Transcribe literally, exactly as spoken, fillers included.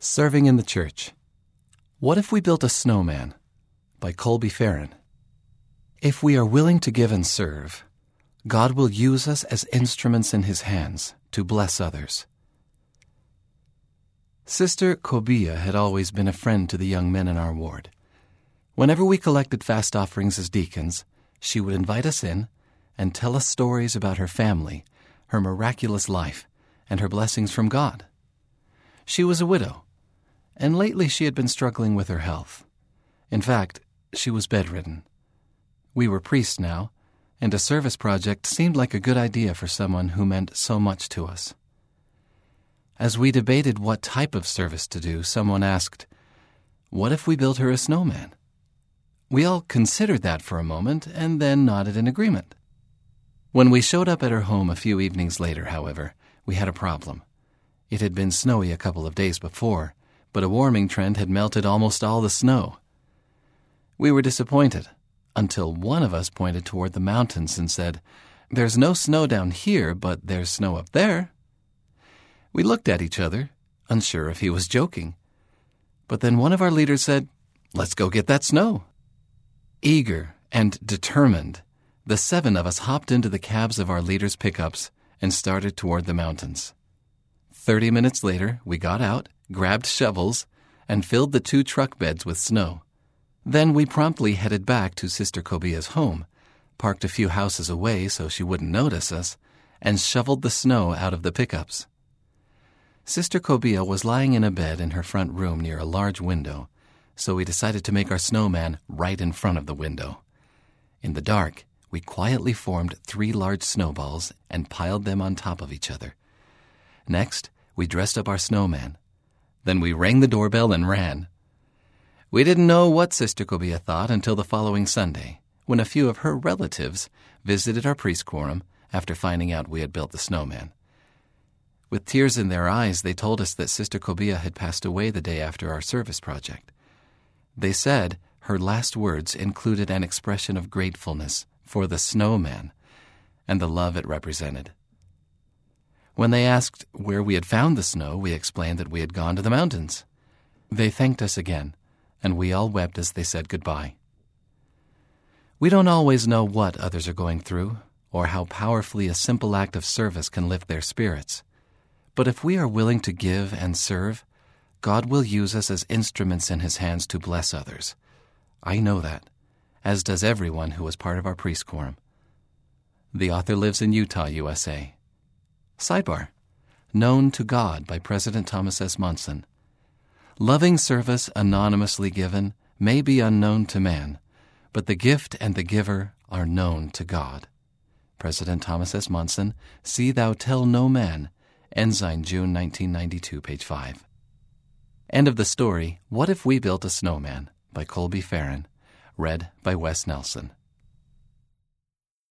Serving in the Church. What if we built a snowman? By Colby Farron. If we are willing to give and serve, God will use us as instruments in His hands to bless others. Sister Kobia had always been a friend to the young men in our ward. Whenever we collected fast offerings as deacons, she would invite us in and tell us stories about her family, her miraculous life, and her blessings from God. She was a widow, and lately she had been struggling with her health. In fact, she was bedridden. We were priests now, and a service project seemed like a good idea for someone who meant so much to us. As we debated what type of service to do, someone asked, "What if we built her a snowman?" We all considered that for a moment and then nodded in agreement. When we showed up at her home a few evenings later, however, we had a problem. It had been snowy a couple of days before, but a warming trend had melted almost all the snow. We were disappointed, until one of us pointed toward the mountains and said, "There's no snow down here, but there's snow up there." We looked at each other, unsure if he was joking. But then one of our leaders said, "Let's go get that snow." Eager and determined, the seven of us hopped into the cabs of our leaders' pickups and started toward the mountains. Thirty minutes later, we got out, grabbed shovels, and filled the two truck beds with snow. Then we promptly headed back to Sister Kobia's home, parked a few houses away so she wouldn't notice us, and shoveled the snow out of the pickups. Sister Kobia was lying in a bed in her front room near a large window, so we decided to make our snowman right in front of the window. In the dark, we quietly formed three large snowballs and piled them on top of each other. Next, we dressed up our snowman. Then we rang the doorbell and ran. We didn't know what Sister Kobia thought until the following Sunday, when a few of her relatives visited our priest quorum after finding out we had built the snowman. With tears in their eyes, they told us that Sister Kobia had passed away the day after our service project. They said her last words included an expression of gratefulness for the snowman and the love it represented. When they asked where we had found the snow, we explained that we had gone to the mountains. They thanked us again, and we all wept as they said goodbye. We don't always know what others are going through, or how powerfully a simple act of service can lift their spirits. But if we are willing to give and serve, God will use us as instruments in His hands to bless others. I know that, as does everyone who was part of our priest quorum. The author lives in Utah, U S A. Sidebar: Known to God by President Thomas S. Monson. Loving service anonymously given may be unknown to man, but the gift and the giver are known to God. President Thomas S. Monson, See Thou Tell No Man, Ensign, June nineteen ninety-two, page five. End of the story, What If We Built a Snowman? By Colby Farron. Read by Wes Nelson.